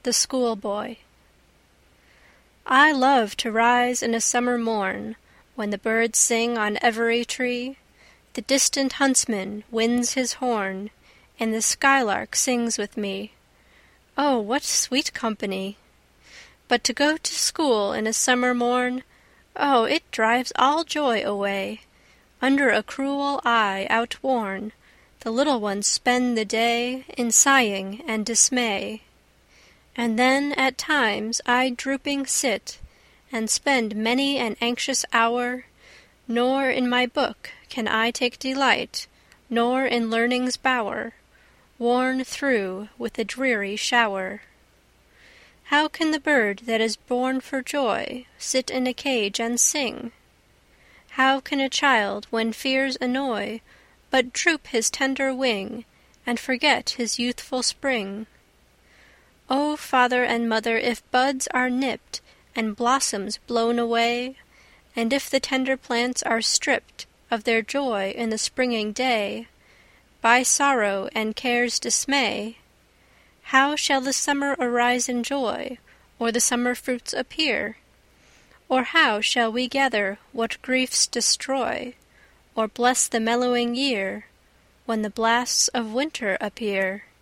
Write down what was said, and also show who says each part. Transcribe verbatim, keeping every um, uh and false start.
Speaker 1: The Schoolboy. I love to rise in a summer morn, when the birds sing on every tree, the distant huntsman winds his horn, and the skylark sings with me. Oh, what sweet company! But to go to school in a summer morn, oh, it drives all joy away. Under a cruel eye outworn, the little ones spend the day in sighing and dismay. And then at times I drooping sit, and spend many an anxious hour, nor in my book can I take delight, nor in learning's bower, worn through with the dreary shower. How can the bird that is born for joy sit in a cage and sing? How can a child, when fears annoy, but droop his tender wing, and forget his youthful spring? O father and mother, if buds are nipped, and blossoms blown away, and if the tender plants are stripped of their joy in the springing day, by sorrow and care's dismay, how shall the summer arise in joy, or the summer fruits appear? Or how shall we gather what griefs destroy, or bless the mellowing year, when the blasts of winter appear?